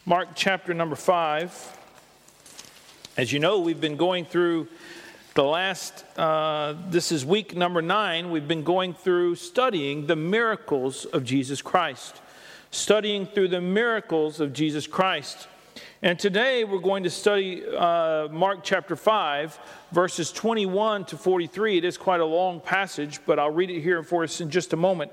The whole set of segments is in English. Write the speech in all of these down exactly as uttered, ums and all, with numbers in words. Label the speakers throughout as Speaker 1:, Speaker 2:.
Speaker 1: Mark chapter number five. As you know, we've been going through the last, uh, this is week number nine. We've been going through studying the miracles of Jesus Christ. Studying through the miracles of Jesus Christ. And today we're going to study uh, Mark chapter five, verses twenty-one to forty-three. It is quite a long passage, but I'll read it here for us in just a moment.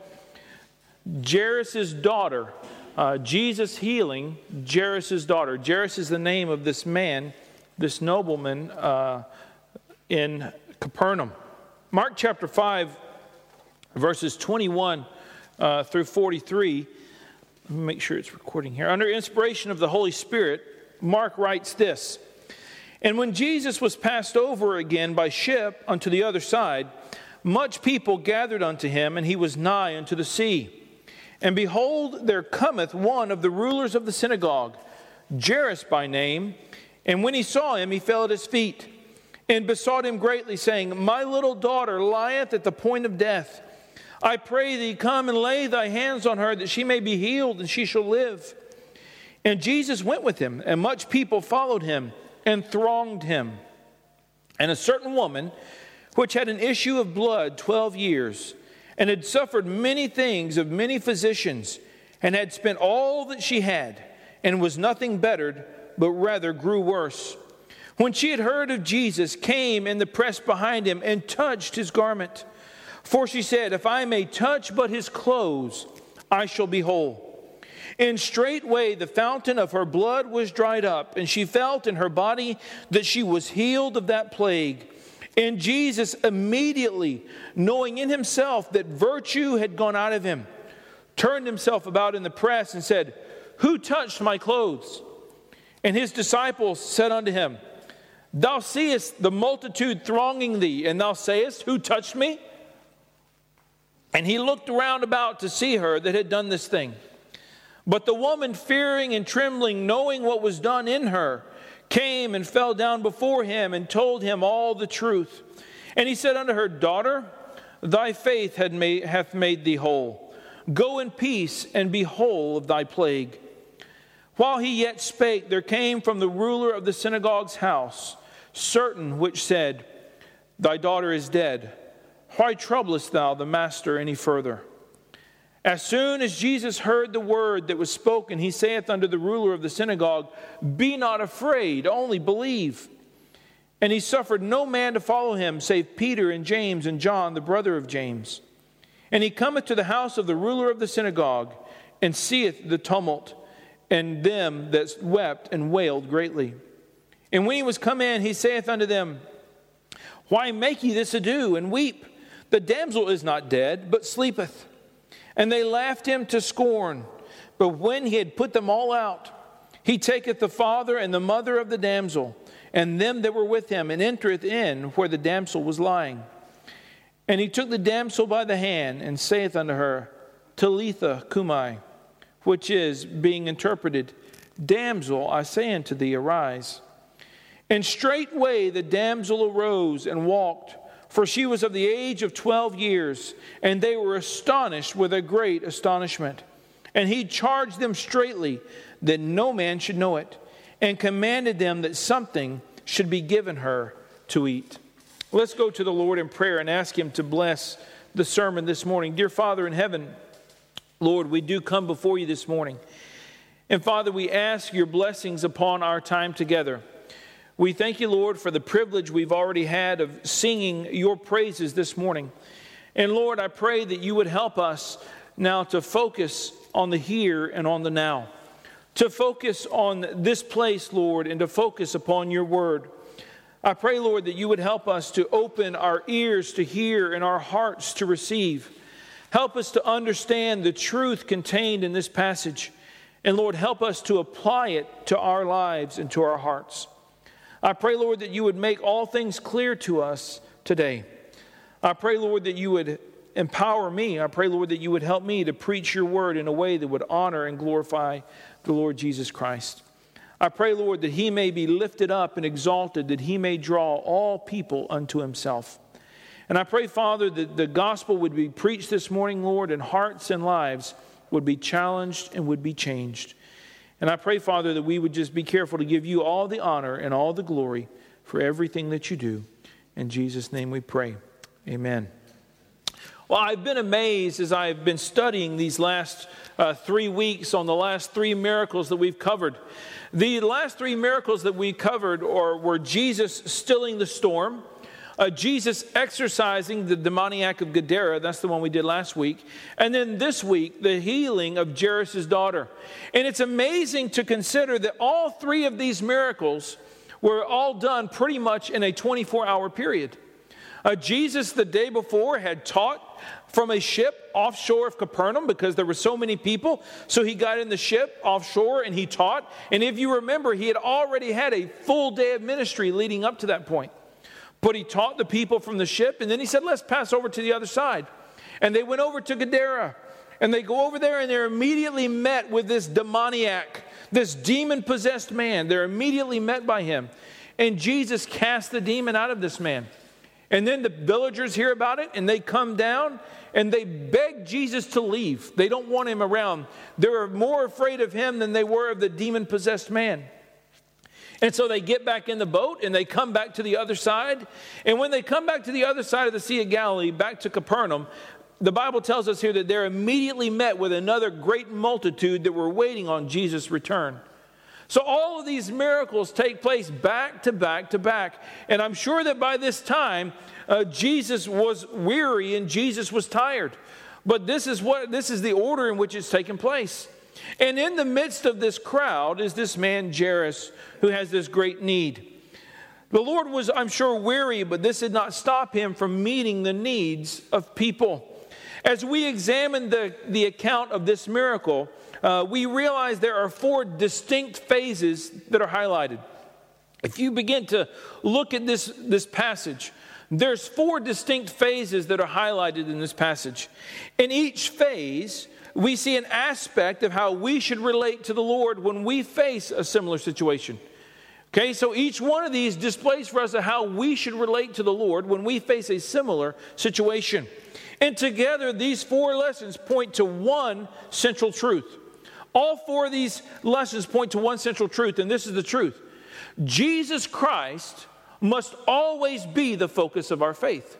Speaker 1: Jairus' daughter, uh, Jesus healing Jairus' daughter. Jairus is the name of this man, this nobleman uh, in Capernaum. Mark chapter five, verses twenty-one uh, through forty-three. Let me make sure it's recording here. Under inspiration of the Holy Spirit, Mark writes this: And when Jesus was passed over again by ship unto the other side, much people gathered unto him, and he was nigh unto the sea. And behold, there cometh one of the rulers of the synagogue, Jairus by name. And when he saw him, he fell at his feet, and besought him greatly, saying, My little daughter lieth at the point of death. I pray thee, come and lay thy hands on her, that she may be healed, and she shall live. And Jesus went with him, and much people followed him, and thronged him. And a certain woman, which had an issue of blood twelve years, and had suffered many things of many physicians, and had spent all that she had, and was nothing bettered, but rather grew worse. When she had heard of Jesus, came in the press behind him, and touched his garment. For she said, If I may touch but his clothes, I shall be whole. And straightway the fountain of her blood was dried up, and she felt in her body that she was healed of that plague. And Jesus, immediately knowing in himself that virtue had gone out of him, turned himself about in the press and said, Who touched my clothes? And his disciples said unto him, Thou seest the multitude thronging thee, and thou sayest, Who touched me? And he looked around about to see her that had done this thing. But the woman, fearing and trembling, knowing what was done in her, came and fell down before him and told him all the truth. And he said unto her, Daughter, thy faith had made, hath made thee whole. Go in peace and be whole of thy plague. While he yet spake, there came from the ruler of the synagogue's house certain which said, Thy daughter is dead. Why troublest thou the master any further? As soon as Jesus heard the word that was spoken, he saith unto the ruler of the synagogue, Be not afraid, only believe. And he suffered no man to follow him, save Peter and James and John, the brother of James. And he cometh to the house of the ruler of the synagogue, and seeth the tumult, and them that wept and wailed greatly. And when he was come in, he saith unto them, Why make ye this ado, and weep? The damsel is not dead, but sleepeth. And they laughed him to scorn. But when he had put them all out, he taketh the father and the mother of the damsel, and them that were with him, and entereth in where the damsel was lying. And he took the damsel by the hand, and saith unto her, Talitha cumi, which is, being interpreted, Damsel, I say unto thee, arise. And straightway the damsel arose and walked, for she was of the age of twelve years, and they were astonished with a great astonishment. And he charged them straitly that no man should know it, and commanded them that something should be given her to eat. Let's go to the Lord in prayer and ask him to bless the sermon this morning. Dear Father in heaven, Lord, we do come before you this morning. And Father, we ask your blessings upon our time together. We thank you, Lord, for the privilege we've already had of singing your praises this morning. And Lord, I pray that you would help us now to focus on the here and on the now. To focus on this place, Lord, and to focus upon your word. I pray, Lord, that you would help us to open our ears to hear and our hearts to receive. Help us to understand the truth contained in this passage. And Lord, help us to apply it to our lives and to our hearts. I pray, Lord, that you would make all things clear to us today. I pray, Lord, that you would empower me. I pray, Lord, that you would help me to preach your word in a way that would honor and glorify the Lord Jesus Christ. I pray, Lord, that he may be lifted up and exalted, that he may draw all people unto himself. And I pray, Father, that the gospel would be preached this morning, Lord, and hearts and lives would be challenged and would be changed. And I pray, Father, that we would just be careful to give you all the honor and all the glory for everything that you do. In Jesus' name we pray. Amen. Well, I've been amazed as I've been studying these last uh, three weeks on the last three miracles that we've covered. The last three miracles that we covered are, were Jesus stilling the storm, uh, Jesus exorcising the demoniac of Gadara, that's the one we did last week, and then this week, the healing of Jairus' daughter. And it's amazing to consider that all three of these miracles were all done pretty much in a twenty-four hour period. Uh, Jesus, the day before, had taught from a ship offshore of Capernaum because there were so many people. So he got in the ship offshore and he taught. And if you remember, he had already had a full day of ministry leading up to that point. But he taught the people from the ship, and then he said, let's pass over to the other side. And they went over to Gadara. And they go over there and they're immediately met with this demoniac, this demon-possessed man. They're immediately met by him. And Jesus cast the demon out of this man. And then the villagers hear about it, and they come down, and they beg Jesus to leave. They don't want him around. They're more afraid of him than they were of the demon-possessed man. And so they get back in the boat, and they come back to the other side. And when they come back to the other side of the Sea of Galilee, back to Capernaum, the Bible tells us here that they're immediately met with another great multitude that were waiting on Jesus' return. So all of these miracles take place back to back to back. And I'm sure that by this time, uh, Jesus was weary and Jesus was tired. But this is what this is the order in which it's taken place. And in the midst of this crowd is this man Jairus, who has this great need. The Lord was, I'm sure, weary, but this did not stop him from meeting the needs of people. As we examine the, the account of this miracle, Uh, we realize there are four distinct phases that are highlighted. If you begin to look at this, this passage, there's four distinct phases that are highlighted in this passage. In each phase, we see an aspect of how we should relate to the Lord when we face a similar situation. Okay, so each one of these displays for us how we should relate to the Lord when we face a similar situation. And together, these four lessons point to one central truth. All four of these lessons point to one central truth, and this is the truth. Jesus Christ must always be the focus of our faith.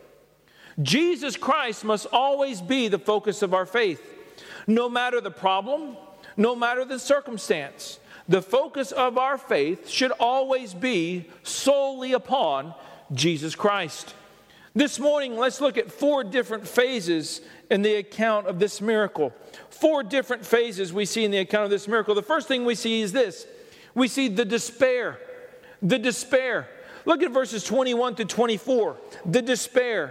Speaker 1: Jesus Christ must always be the focus of our faith. No matter the problem, no matter the circumstance, the focus of our faith should always be solely upon Jesus Christ. This morning, let's look at four different phases in the account of this miracle. Four different phases we see in the account of this miracle. The first thing we see is this. We see the despair. The despair. Look at verses twenty-one to twenty-four. The despair.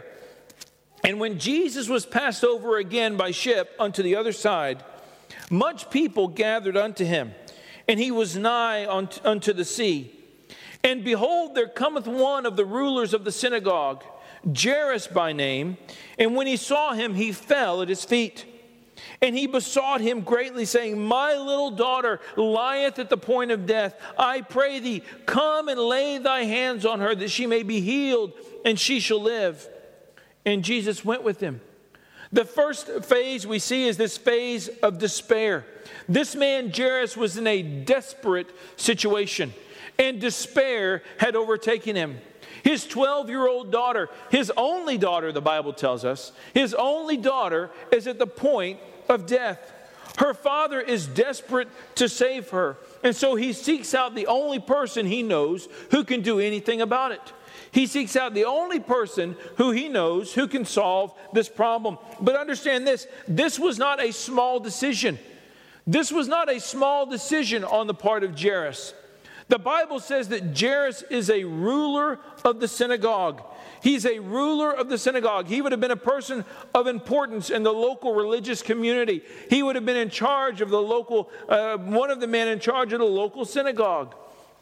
Speaker 1: And when Jesus was passed over again by ship unto the other side, much people gathered unto him, and he was nigh unto the sea. And behold, there cometh one of the rulers of the synagogue, Jairus by name, and when he saw him, he fell at his feet. And he besought him greatly, saying, My little daughter lieth at the point of death. I pray thee, come and lay thy hands on her, that she may be healed, and she shall live. And Jesus went with him. The first phase we see is this phase of despair. This man Jairus was in a desperate situation, and despair had overtaken him. His twelve-year-old daughter, his only daughter, the Bible tells us, his only daughter is at the point of death. Her father is desperate to save her, and so he seeks out the only person he knows who can do anything about it. He seeks out the only person who he knows who can solve this problem. But understand this, this was not a small decision. This was not a small decision on the part of Jairus. The Bible says that Jairus is a ruler of the synagogue. He's a ruler of the synagogue. He would have been a person of importance in the local religious community. He would have been in charge of the local, uh, one of the men in charge of the local synagogue.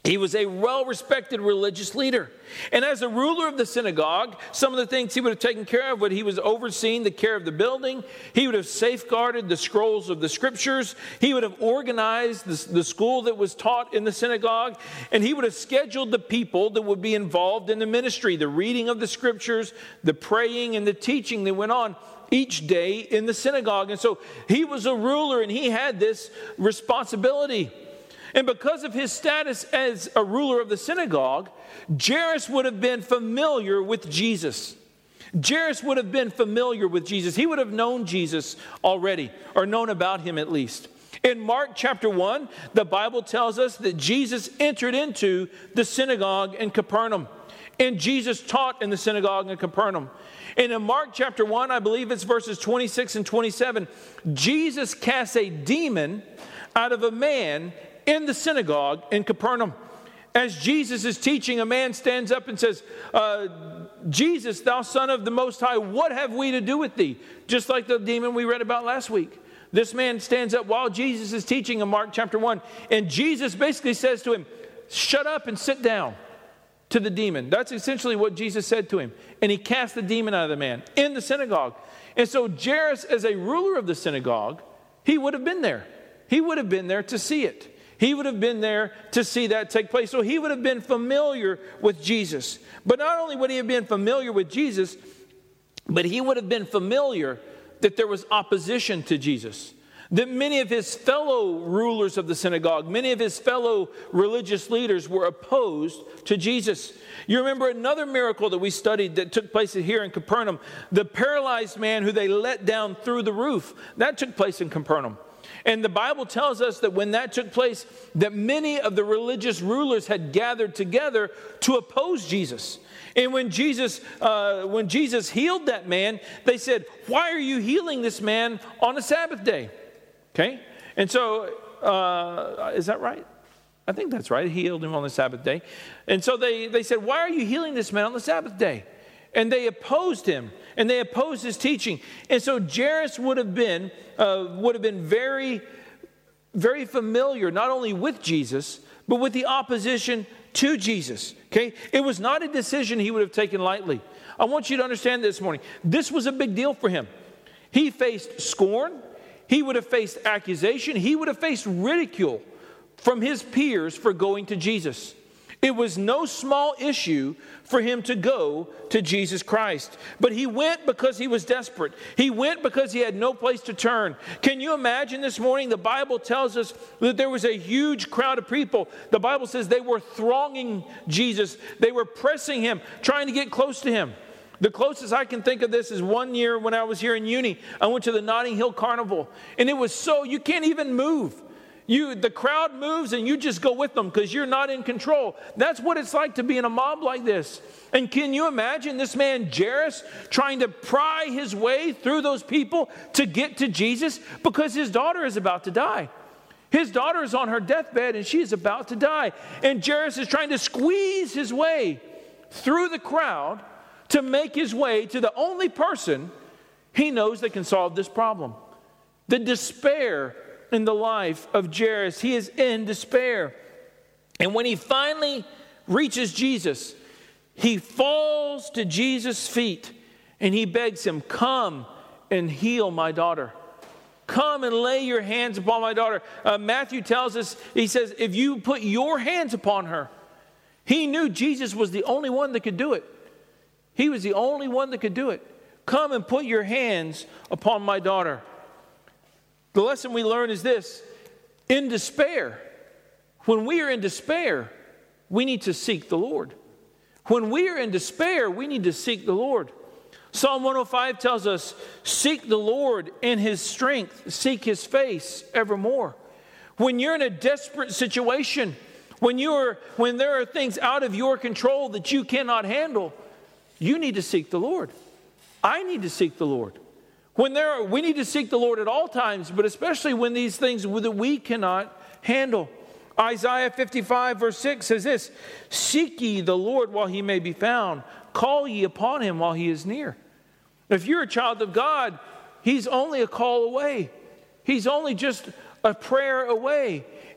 Speaker 1: He was a well-respected religious leader. And as a ruler of the synagogue, some of the things he would have taken care of, would he was overseeing the care of the building. He would have safeguarded the scrolls of the scriptures. He would have organized the, the school that was taught in the synagogue. And he would have scheduled the people that would be involved in the ministry, the reading of the scriptures, the praying and the teaching that went on each day in the synagogue. And so he was a ruler and he had this responsibility. And because of his status as a ruler of the synagogue, Jairus would have been familiar with Jesus. Jairus would have been familiar with Jesus. He would have known Jesus already, or known about him at least. In Mark chapter one, the Bible tells us that Jesus entered into the synagogue in Capernaum. And Jesus taught in the synagogue in Capernaum. And in Mark chapter one, I believe it's verses twenty-six and twenty-seven, Jesus casts a demon out of a man in the synagogue in Capernaum. As Jesus is teaching, a man stands up and says, uh, Jesus, thou son of the Most High, what have we to do with thee? Just like the demon we read about last week. This man stands up while Jesus is teaching in Mark chapter one. And Jesus basically says to him, shut up and sit down, to the demon. That's essentially what Jesus said to him. And he cast the demon out of the man in the synagogue. And so Jairus, as a ruler of the synagogue, he would have been there. He would have been there to see it. He would have been there to see that take place. So he would have been familiar with Jesus. But not only would he have been familiar with Jesus, but he would have been familiar that there was opposition to Jesus. That many of his fellow rulers of the synagogue, many of his fellow religious leaders were opposed to Jesus. You remember another miracle that we studied that took place here in Capernaum. The paralyzed man who they let down through the roof. That took place in Capernaum. And the Bible tells us that when that took place, that many of the religious rulers had gathered together to oppose Jesus. And when Jesus, uh, when Jesus healed that man, they said, why are you healing this man on a Sabbath day? Okay? And so, uh, is that right? I think that's right. He healed him on the Sabbath day. And so they, they said, why are you healing this man on the Sabbath day? And they opposed him, and they opposed his teaching. And so Jairus would have been uh, would have been very, very familiar not only with Jesus, but with the opposition to Jesus. Okay, it was not a decision he would have taken lightly. I want you to understand this morning. This was a big deal for him. He faced scorn. He would have faced accusation. He would have faced ridicule from his peers for going to Jesus. It was no small issue for him to go to Jesus Christ. But he went because he was desperate. He went because he had no place to turn. Can you imagine this morning? The Bible tells us that there was a huge crowd of people. The Bible says they were thronging Jesus. They were pressing him, trying to get close to him. The closest I can think of this is one year when I was here in uni. I went to the Notting Hill Carnival. And it was so, you can't even move. You, the crowd moves and you just go with them because you're not in control. That's what it's like to be in a mob like this. And can you imagine this man Jairus trying to pry his way through those people to get to Jesus because his daughter is about to die. His daughter is on her deathbed and she is about to die. And Jairus is trying to squeeze his way through the crowd to make his way to the only person he knows that can solve this problem. The despair in the life of Jairus. He is in despair. And when he finally reaches Jesus, he falls to Jesus' feet and he begs him, come and heal my daughter. Come and lay your hands upon my daughter. Uh, Matthew tells us, he says, if you put your hands upon her. He knew Jesus was the only one that could do it. He was the only one that could do it. Come and put your hands upon my daughter. The lesson we learn is this: in despair, when we are in despair, we need to seek the Lord. When we are in despair, we need to seek the Lord. Psalm one oh five tells us, seek the Lord in his strength, seek his face evermore. When you're in a desperate situation, when you're when there are things out of your control that you cannot handle, you need to seek the Lord. I need to seek the Lord. When there are, we need to seek the Lord at all times, but especially when these things that we cannot handle. Isaiah fifty-five verse six says this: seek ye the Lord while he may be found. Call ye upon him while he is near. If you're a child of God, he's only a call away. He's only just a prayer away.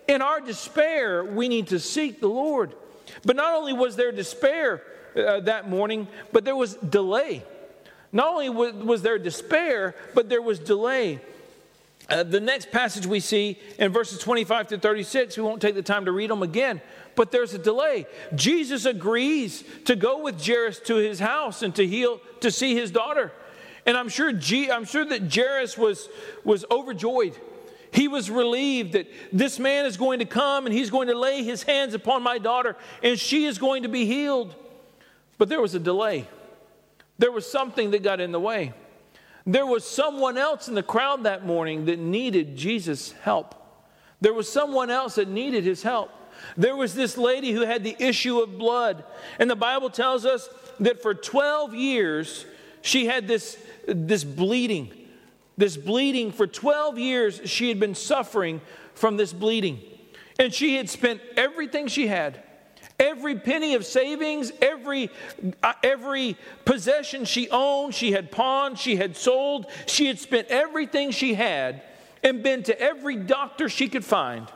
Speaker 1: in our despair, we need to seek the Lord. But not only was there despair uh, that morning, but there was delay. Not only was, was there despair, but there was delay. Uh, the next passage we see in verses twenty-five to thirty-six, we won't take the time to read them again, but there's a delay. Jesus agrees to go with Jairus to his house and to heal, to see his daughter. And I'm sure, G, I'm sure that Jairus was, was overjoyed. He was relieved that this man is going to come and he's going to lay his hands upon my daughter and she is going to be healed. But there was a delay. There was something that got in the way. There was someone else in the crowd that morning that needed Jesus' help. There was someone else that needed his help. There was this lady who had the issue of blood. And the Bible tells us that for twelve years, she had this, this bleeding. This bleeding, for twelve years, she had been suffering from this bleeding. And she had spent everything she had. Every penny of savings, every, uh, every possession she owned, she had pawned, she had sold. She had spent everything she had and been to every doctor she could find.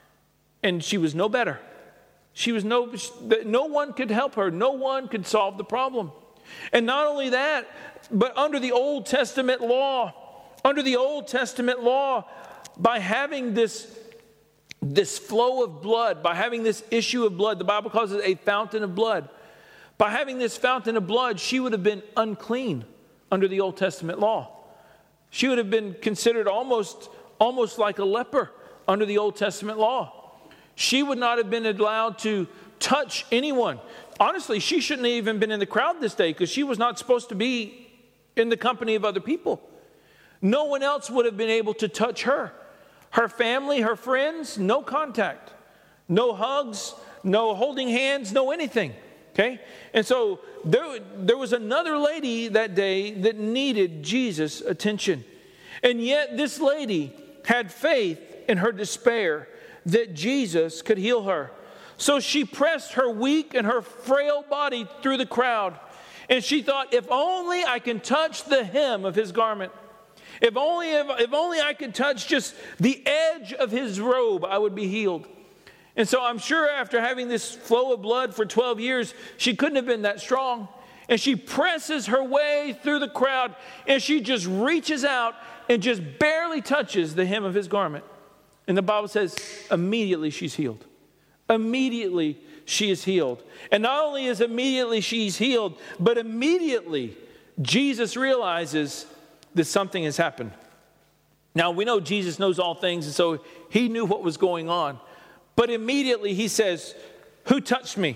Speaker 1: And she was no better. She was no, no one could help her. No one could solve the problem. And not only that, but under the Old Testament law, under the Old Testament law, by having this This flow of blood, by having this issue of blood, the Bible calls it a fountain of blood. By having this fountain of blood, she would have been unclean under the Old Testament law. She would have been considered almost, almost like a leper under the Old Testament law. She would not have been allowed to touch anyone. Honestly, she shouldn't have even been in the crowd this day because she was not supposed to be in the company of other people. No one else would have been able to touch her. Her family, her friends, no contact, no hugs, no holding hands, no anything, okay? And so there, there was another lady that day that needed Jesus' attention. And yet this lady had faith in her despair that Jesus could heal her. So she pressed her weak and her frail body through the crowd. And she thought, if only I can touch the hem of his garment. If only, if, if only I could touch just the edge of his robe, I would be healed. And so I'm sure after having this flow of blood for twelve years, she couldn't have been that strong. And she presses her way through the crowd, and she just reaches out and just barely touches the hem of his garment. And the Bible says, immediately she's healed. Immediately she is healed. And not only is immediately she's healed, but immediately Jesus realizes that something has happened. Now, we know Jesus knows all things, and so he knew what was going on. But immediately he says, who touched me?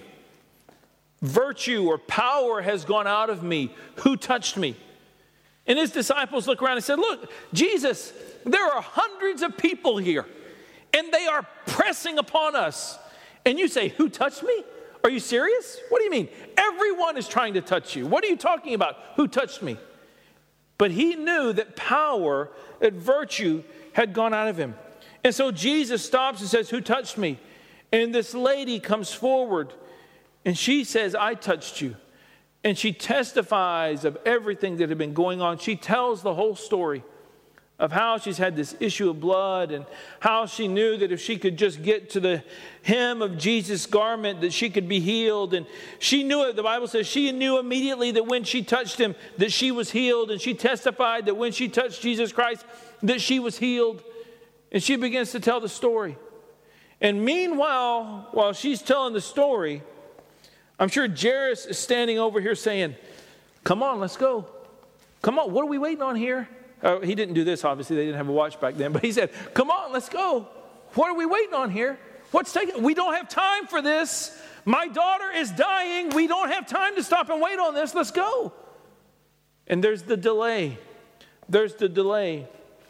Speaker 1: Virtue or power has gone out of me. Who touched me? And his disciples look around and said, look, Jesus, there are hundreds of people here, and they are pressing upon us. And you say, who touched me? Are you serious? What do you mean? Everyone is trying to touch you. What are you talking about? Who touched me? But he knew that power, that virtue had gone out of him. And so Jesus stops and says, who touched me? And this lady comes forward and she says, I touched you. And she testifies of everything that had been going on. She tells the whole story of how she's had this issue of blood and how she knew that if she could just get to the hem of Jesus' garment that she could be healed. And she knew it. The Bible says she knew immediately that when she touched him that she was healed. And she testified that when she touched Jesus Christ that she was healed. And she begins to tell the story. And meanwhile, while she's telling the story, I'm sure Jairus is standing over here saying, come on, let's go. Come on, what are we waiting on here? Uh, he didn't do this, obviously. They didn't have a watch back then. But he said, come on, let's go. What are we waiting on here? What's taking? We don't have time for this. My daughter is dying. We don't have time to stop and wait on this. Let's go. And there's the delay. There's the delay.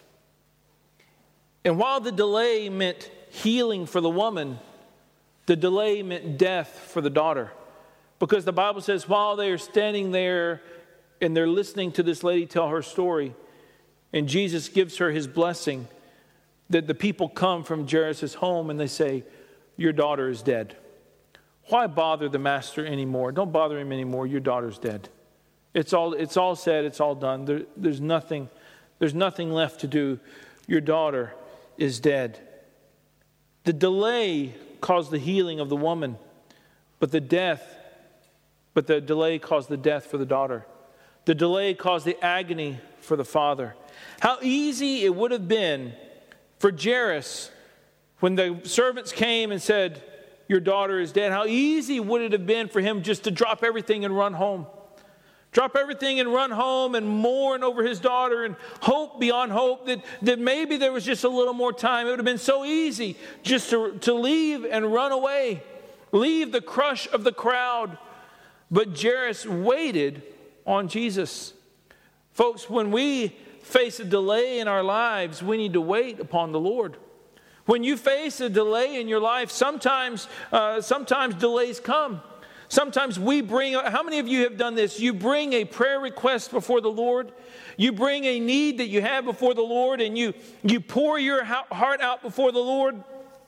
Speaker 1: And while the delay meant healing for the woman, the delay meant death for the daughter. Because the Bible says while they are standing there and they're listening to this lady tell her story, and Jesus gives her his blessing, that the people come from Jairus' home and they say, your daughter is dead. Why bother the master anymore? Don't bother him anymore. Your daughter's dead. It's all, it's all said. It's all done. There, there's nothing, there's nothing left to do. Your daughter is dead. The delay caused the healing of the woman, but the death, but the delay caused the death for the daughter. The delay caused the agony for the father. How easy it would have been for Jairus when the servants came and said, your daughter is dead. How easy would it have been for him just to drop everything and run home? Drop everything and run home and mourn over his daughter and hope beyond hope that, that maybe there was just a little more time. It would have been so easy just to, to leave and run away. Leave the crush of the crowd. But Jairus waited on Jesus. Folks, when we face a delay in our lives, we need to wait upon the Lord. When you face a delay in your life, sometimes, uh, sometimes delays come. Sometimes we bring, how many of you have done this? You bring a prayer request before the Lord. You bring a need that you have before the Lord, and you, you pour your heart out before the Lord.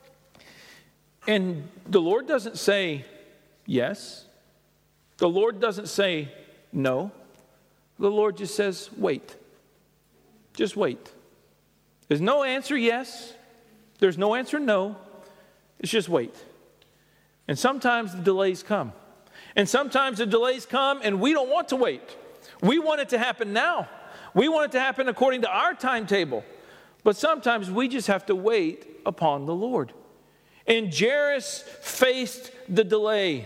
Speaker 1: And the Lord doesn't say yes. The Lord doesn't say no. The Lord just says, wait. Just wait. There's no answer yes. There's no answer no. It's just wait. And sometimes the delays come. And sometimes the delays come and we don't want to wait. We want it to happen now. We want it to happen according to our timetable. But sometimes we just have to wait upon the Lord. And Jairus faced the delay.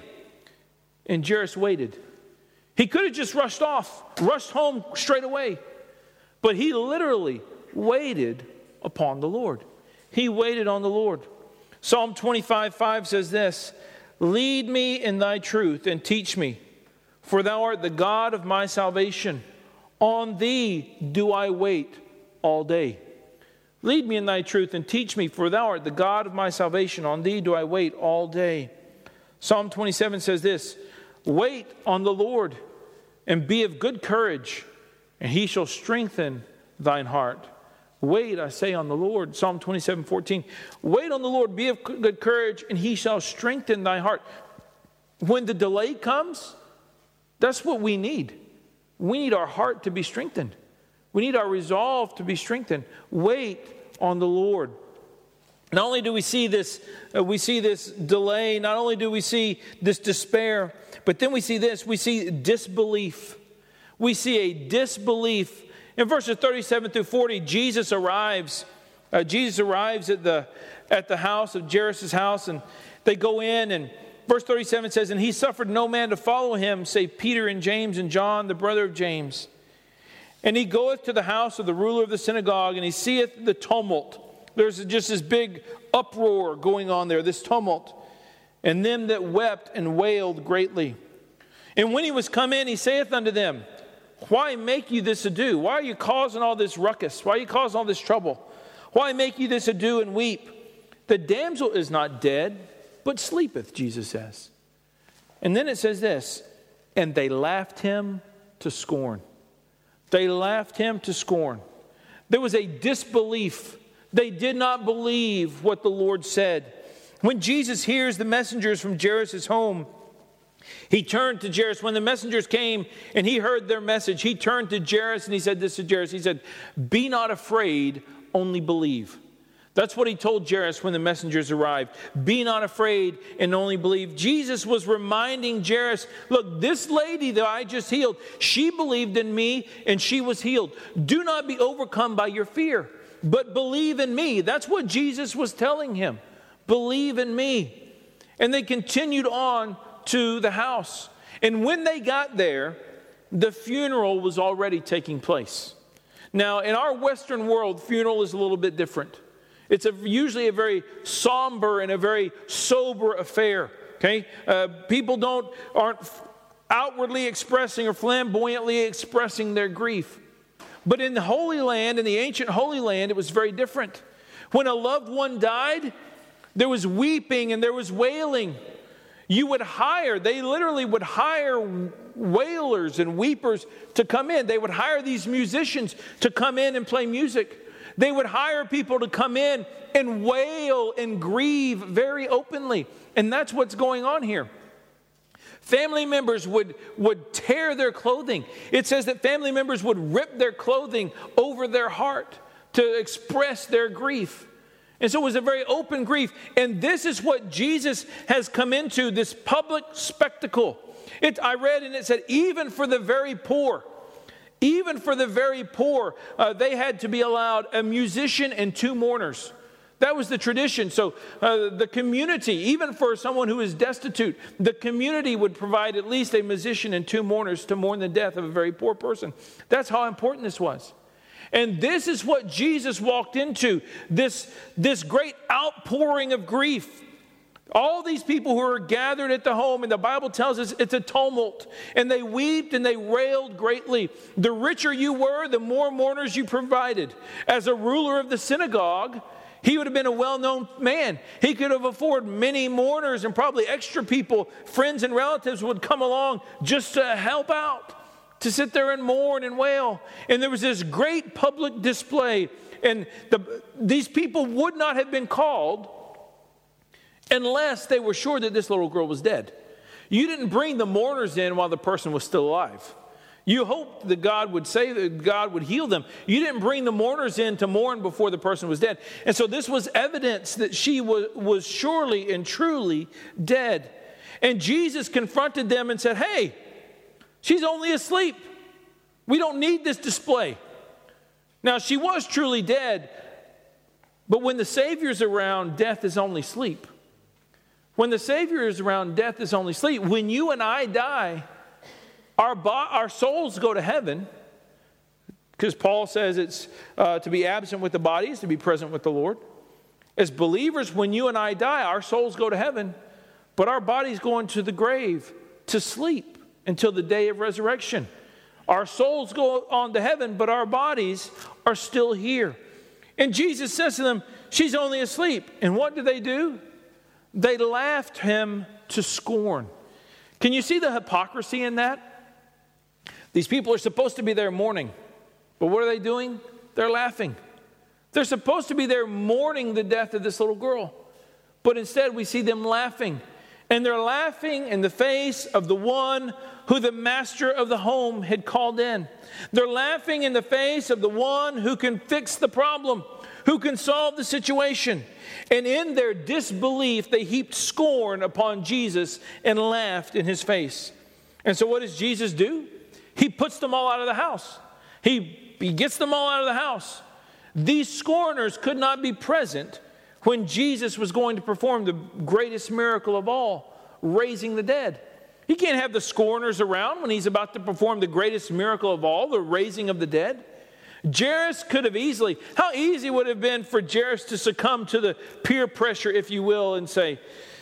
Speaker 1: And Jairus waited. He could have just rushed off, rushed home straight away. But he literally waited upon the Lord. He waited on the Lord. Psalm twenty-five five says this, lead me in thy truth and teach me, for thou art the God of my salvation. On thee do I wait all day. Lead me in thy truth and teach me, for thou art the God of my salvation. On thee do I wait all day. Psalm twenty-seven says this, wait on the Lord and be of good courage, and he shall strengthen thine heart. Wait, I say, on the Lord. Psalm twenty-seven fourteen. Wait on the Lord, be of good courage, and he shall strengthen thy heart. When the delay comes, that's what we need. We need our heart to be strengthened. We need our resolve to be strengthened. Wait on the Lord. Not only do we see this, uh, we see this delay, not only do we see this despair, but then we see this, we see disbelief. We see a disbelief. In verses thirty-seven through forty, Jesus arrives. Uh, Jesus arrives at the at the house of Jairus' house, and they go in, and verse thirty-seven says, and he suffered no man to follow him, save Peter and James and John, the brother of James. And he goeth to the house of the ruler of the synagogue, and he seeth the tumult. There's just this big uproar going on there, this tumult. And them that wept and wailed greatly. And when he was come in, he saith unto them, why make you this ado? Why are you causing all this ruckus? Why are you causing all this trouble? Why make you this ado and weep? The damsel is not dead, but sleepeth, Jesus says. And then it says this, and they laughed him to scorn. They laughed him to scorn. There was a disbelief. They did not believe what the Lord said. When Jesus hears the messengers from Jairus' home, he turned to Jairus. When the messengers came and he heard their message, he turned to Jairus and he said this to Jairus. He said, be not afraid, only believe. That's what he told Jairus when the messengers arrived. Be not afraid and only believe. Jesus was reminding Jairus, look, this lady that I just healed, she believed in me and she was healed. Do not be overcome by your fear, but believe in me. That's what Jesus was telling him. Believe in me. And they continued on to the house. And when they got there, the funeral was already taking place. Now, in our Western world, funeral is a little bit different. It's a, usually a very somber and a very sober affair. Okay, uh, people don't aren't outwardly expressing or flamboyantly expressing their grief. But in the Holy Land, in the ancient Holy Land, it was very different. When a loved one died, there was weeping and there was wailing. You would hire, they literally would hire wailers and weepers to come in. They would hire these musicians to come in and play music. They would hire people to come in and wail and grieve very openly. And that's what's going on here. Family members would, would tear their clothing. It says that family members would rip their clothing over their heart to express their grief. And so it was a very open grief. And this is what Jesus has come into, this public spectacle. It, I read and it said, even for the very poor, even for the very poor, uh, they had to be allowed a musician and two mourners. That was the tradition. So uh, the community, even for someone who is destitute, the community would provide at least a musician and two mourners to mourn the death of a very poor person. That's how important this was. And this is what Jesus walked into, this, this great outpouring of grief. All these people who are gathered at the home, and the Bible tells us it's a tumult, and they wept and they railed greatly. The richer you were, the more mourners you provided. As a ruler of the synagogue, he would have been a well-known man. He could have afforded many mourners, and probably extra people, friends and relatives would come along just to help out, to sit there and mourn and wail. And there was this great public display. And the, these people would not have been called unless they were sure that this little girl was dead. You didn't bring the mourners in while the person was still alive. You hoped that God would say that God would heal them. You didn't bring the mourners in to mourn before the person was dead. And so this was evidence that she was, was surely and truly dead. And Jesus confronted them and said, hey, she's only asleep. We don't need this display. Now, she was truly dead, but when the Savior's around, death is only sleep. When the Savior is around, death is only sleep. When you and I die, our, bo- our souls go to heaven, because Paul says it's uh, to be absent with the body is to be present with the Lord. As believers, when you and I die, our souls go to heaven, but our bodies go into the grave to sleep until the day of resurrection. Our souls go on to heaven, but our bodies are still here. And Jesus says to them, she's only asleep. And what do they do? They laughed him to scorn. Can you see the hypocrisy in that? These people are supposed to be there mourning, but what are they doing? They're laughing. They're supposed to be there mourning the death of this little girl, but instead we see them laughing. And they're laughing in the face of the one who the master of the home had called in. They're laughing in the face of the one who can fix the problem, who can solve the situation. And in their disbelief, they heaped scorn upon Jesus and laughed in his face. And so what does Jesus do? He puts them all out of the house. He, he gets them all out of the house. These scorners could not be present when Jesus was going to perform the greatest miracle of all, raising the dead. He can't have the scorners around when he's about to perform the greatest miracle of all, the raising of the dead. Jairus could have easily, how easy would it have been for Jairus to succumb to the peer pressure, if you will, and say,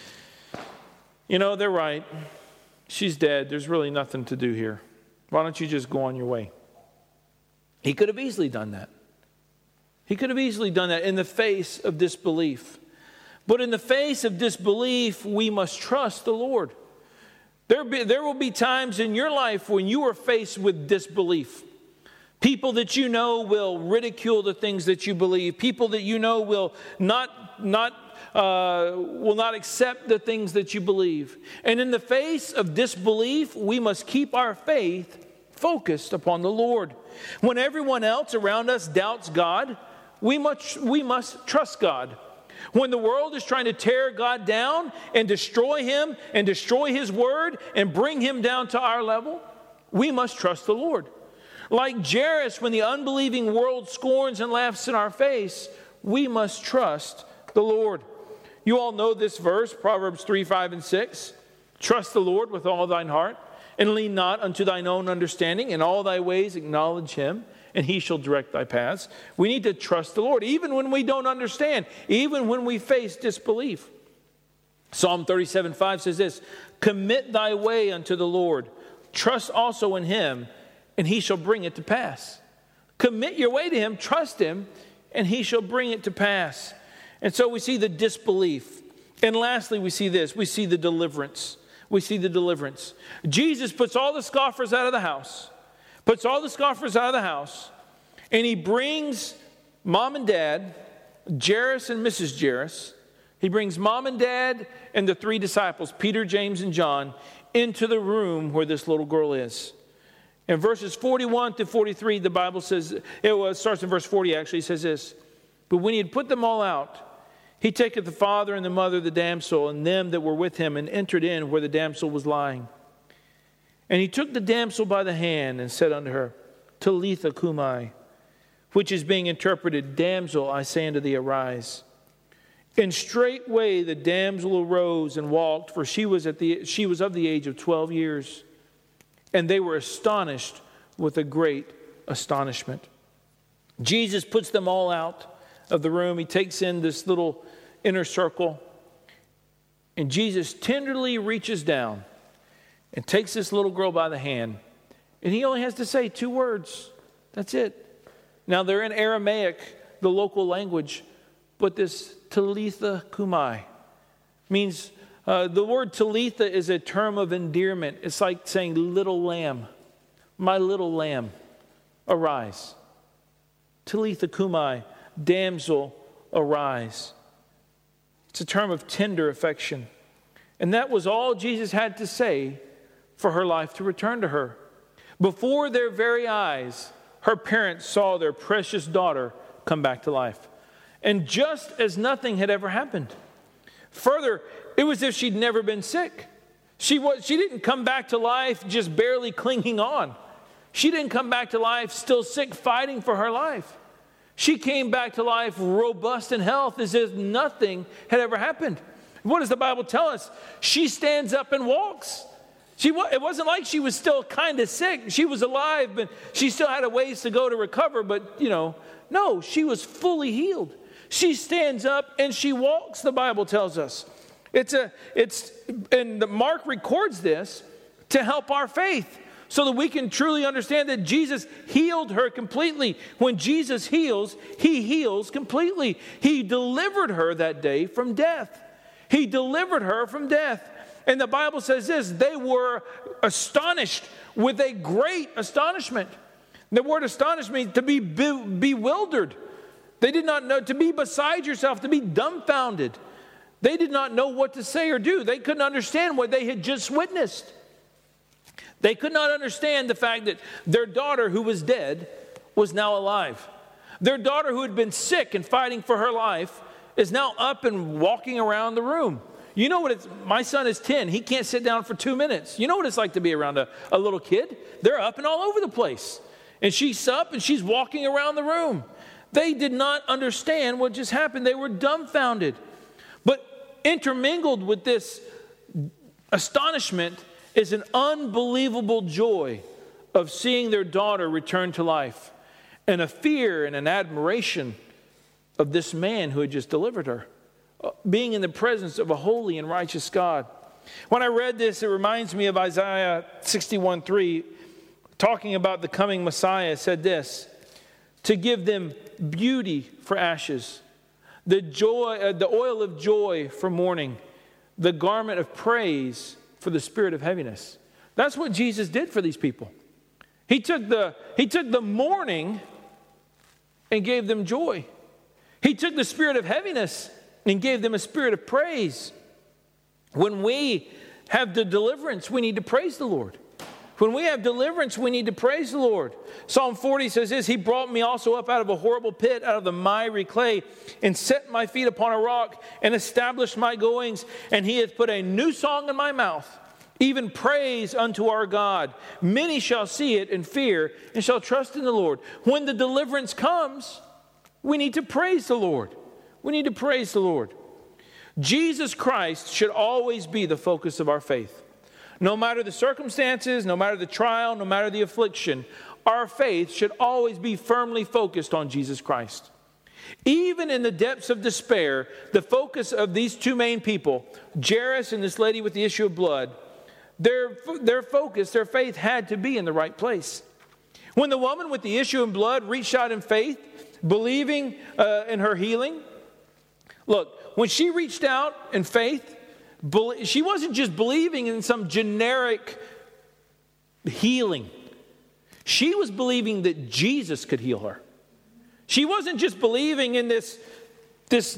Speaker 1: you know, they're right. She's dead. There's really nothing to do here. Why don't you just go on your way? He could have easily done that. He could have easily done that in the face of disbelief. But in the face of disbelief, we must trust the Lord. There, be, there will be times in your life when you are faced with disbelief. People that you know will ridicule the things that you believe. People that you know will not, not, uh, will not accept the things that you believe. And in the face of disbelief, we must keep our faith focused upon the Lord. When everyone else around us doubts God, We must, we must trust God. When the world is trying to tear God down and destroy him and destroy his word and bring him down to our level, we must trust the Lord. Like Jairus, when the unbelieving world scorns and laughs in our face, we must trust the Lord. You all know this verse, Proverbs three, five, and six. Trust the Lord with all thine heart, and lean not unto thine own understanding. In all thy ways acknowledge him, and he shall direct thy paths. We need to trust the Lord, even when we don't understand, even when we face disbelief. Psalm thirty-seven, five says this, commit thy way unto the Lord. Trust also in him, and he shall bring it to pass. Commit your way to him, trust him, and he shall bring it to pass. And so we see the disbelief. And lastly, we see this. We see the deliverance. We see the deliverance. Jesus puts all the scoffers out of the house. Puts all the scoffers out of the house, and he brings mom and dad, Jairus and Missus Jairus. He brings mom and dad and the three disciples, Peter, James, and John, into the room where this little girl is. In verses forty-one to forty-three, the Bible says, it was, starts in verse forty actually, it says this, but when he had put them all out, He taketh the father and the mother of the damsel, and them that were with him, and entered in where the damsel was lying. And he took the damsel by the hand, and said unto her, Talitha cumi, which is being interpreted, Damsel, I say unto thee, arise. And straightway the damsel arose and walked, for she was at the she was of the age of twelve years. And they were astonished with a great astonishment. Jesus puts them all out of the room. He takes in this little inner circle. And Jesus tenderly reaches down and takes this little girl by the hand. And he only has to say two words. That's it. Now they're in Aramaic, the local language. But this Talitha cumi means, uh, the word Talitha is a term of endearment. It's like saying little lamb. My little lamb, arise. Talitha cumi, damsel, arise. It's a term of tender affection. And that was all Jesus had to say for her life to return to her. Before their very eyes, her parents saw their precious daughter come back to life. And just as nothing had ever happened. Further, it was as if she'd never been sick. She was, she didn't come back to life just barely clinging on. She didn't come back to life still sick, fighting for her life. She came back to life robust in health as if nothing had ever happened. What does the Bible tell us? She stands up and walks. She, it wasn't like she was still kind of sick. She was alive, but she still had a ways to go to recover. But, you know, no, she was fully healed. She stands up and she walks, the Bible tells us. It's a, it's, and Mark records this to help our faith so that we can truly understand that Jesus healed her completely. When Jesus heals, he heals completely. He delivered her that day from death. He delivered her from death. And the Bible says this, they were astonished with a great astonishment. The word astonished means to be be- bewildered. They did not know, to be beside yourself, to be dumbfounded. They did not know what to say or do. They couldn't understand what they had just witnessed. They could not understand the fact that their daughter who was dead was now alive. Their daughter who had been sick and fighting for her life is now up and walking around the room. You know what it's, my son is ten. He can't sit down for two minutes. You know what it's like to be around a, a little kid? They're up and all over the place. And she's up and she's walking around the room. They did not understand what just happened. They were dumbfounded. But intermingled with this astonishment is an unbelievable joy of seeing their daughter return to life, and a fear and an admiration of this man who had just delivered her, being in the presence of a holy and righteous God. When I read this, it reminds me of Isaiah sixty-one three, talking about the coming Messiah, said this, to give them beauty for ashes, the joy, uh, the oil of joy for mourning, the garment of praise for the spirit of heaviness. That's what Jesus did for these people. He took the, he took the mourning and gave them joy. He took the spirit of heaviness and gave them a spirit of praise. When we have the deliverance, we need to praise the Lord. When we have deliverance, we need to praise the Lord. Psalm forty says this, He brought me also up out of a horrible pit, out of the miry clay, and set my feet upon a rock, and established my goings, and He hath put a new song in my mouth, even praise unto our God. Many shall see it and fear, and shall trust in the Lord. When the deliverance comes, we need to praise the Lord. We need to praise the Lord. Jesus Christ should always be the focus of our faith. No matter the circumstances, no matter the trial, no matter the affliction, our faith should always be firmly focused on Jesus Christ. Even in the depths of despair, the focus of these two main people, Jairus and this lady with the issue of blood, their, their focus, their faith had to be in the right place. When the woman with the issue of blood reached out in faith, believing uh, in her healing, look, when she reached out in faith, she wasn't just believing in some generic healing. She was believing that Jesus could heal her. She wasn't just believing in this, this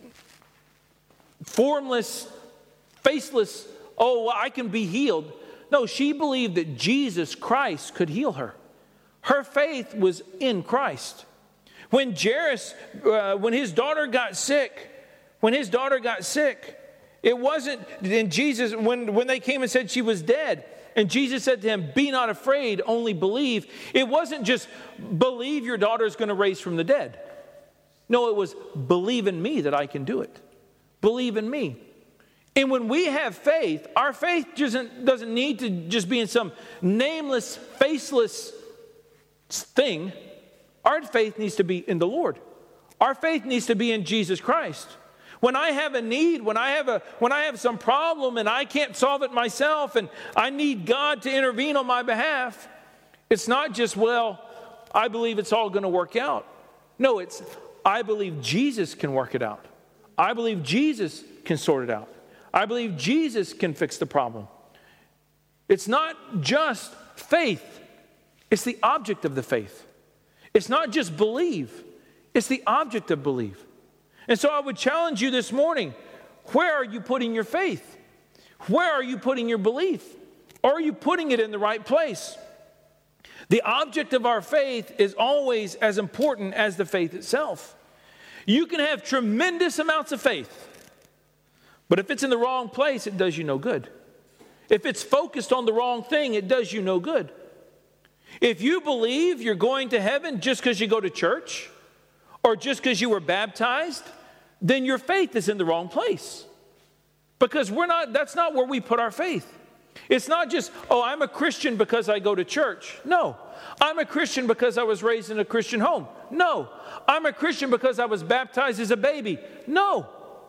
Speaker 1: formless, faceless, oh, well, I can be healed. No, she believed that Jesus Christ could heal her. Her faith was in Christ. When Jairus, uh, when his daughter got sick, When his daughter got sick, it wasn't, and Jesus, when, when they came and said she was dead, and Jesus said to him, be not afraid, only believe. It wasn't just believe your daughter is going to raise from the dead. No, it was believe in me that I can do it. Believe in me. And when we have faith, our faith doesn't, doesn't need to just be in some nameless, faceless thing. Our faith needs to be in the Lord. Our faith needs to be in Jesus Christ. When I have a need, when I have a when I have some problem and I can't solve it myself and I need God to intervene on my behalf, it's not just, well, I believe it's all going to work out. No, it's I believe Jesus can work it out. I believe Jesus can sort it out. I believe Jesus can fix the problem. It's not just faith. It's the object of the faith. It's not just believe. It's the object of belief. And so I would challenge you this morning, where are you putting your faith? Where are you putting your belief? Or are you putting it in the right place? The object of our faith is always as important as the faith itself. You can have tremendous amounts of faith, but if it's in the wrong place, it does you no good. If it's focused on the wrong thing, it does you no good. If you believe you're going to heaven just because you go to church, or just because you were baptized, then your faith is in the wrong place. Because we're not, that's not where we put our faith. It's not just, oh, I'm a Christian because I go to church. No. I'm a Christian because I was raised in a Christian home. No. I'm a Christian because I was baptized as a baby. No.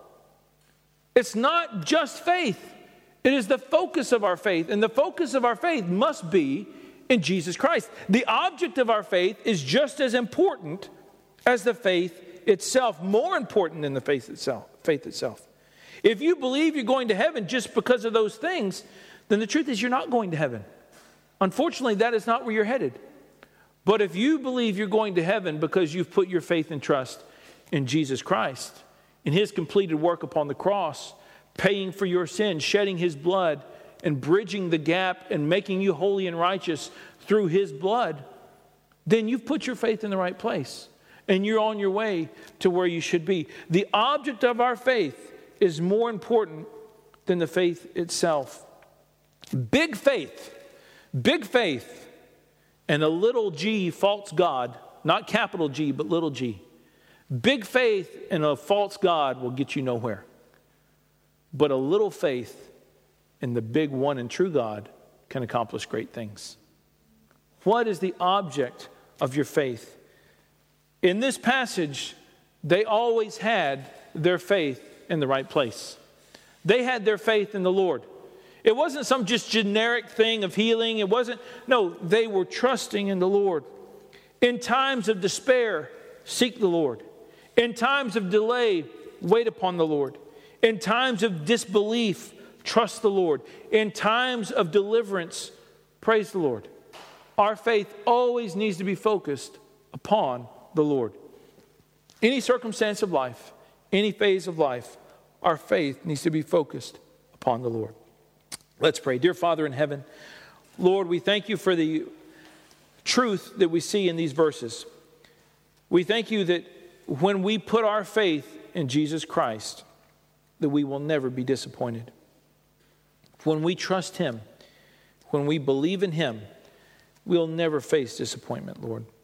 Speaker 1: It's not just faith. It is the focus of our faith. And the focus of our faith must be in Jesus Christ. The object of our faith is just as important as the faith itself, more important than the faith itself. Faith itself. If you believe you're going to heaven just because of those things, then the truth is you're not going to heaven. Unfortunately, that is not where you're headed. But if you believe you're going to heaven because you've put your faith and trust in Jesus Christ, in his completed work upon the cross, paying for your sins, shedding his blood, and bridging the gap and making you holy and righteous through his blood, then you've put your faith in the right place. And you're on your way to where you should be. The object of our faith is more important than the faith itself. Big faith, big faith, and a little g false God, not capital G, but little g. Big faith and a false God will get you nowhere. But a little faith in the big one and true God can accomplish great things. What is the object of your faith? In this passage, they always had their faith in the right place. They had their faith in the Lord. It wasn't some just generic thing of healing. It wasn't, no, they were trusting in the Lord. In times of despair, seek the Lord. In times of delay, wait upon the Lord. In times of disbelief, trust the Lord. In times of deliverance, praise the Lord. Our faith always needs to be focused upon the Lord. Any circumstance of life, any phase of life, our faith needs to be focused upon the Lord. Let's pray. Dear Father in heaven, Lord, we thank you for the truth that we see in these verses. We thank you that when we put our faith in Jesus Christ, that we will never be disappointed. When we trust him, when we believe in him, we'll never face disappointment, Lord.